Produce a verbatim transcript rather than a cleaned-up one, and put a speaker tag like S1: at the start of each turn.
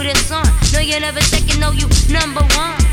S1: this on. No, you never second, no, you number one.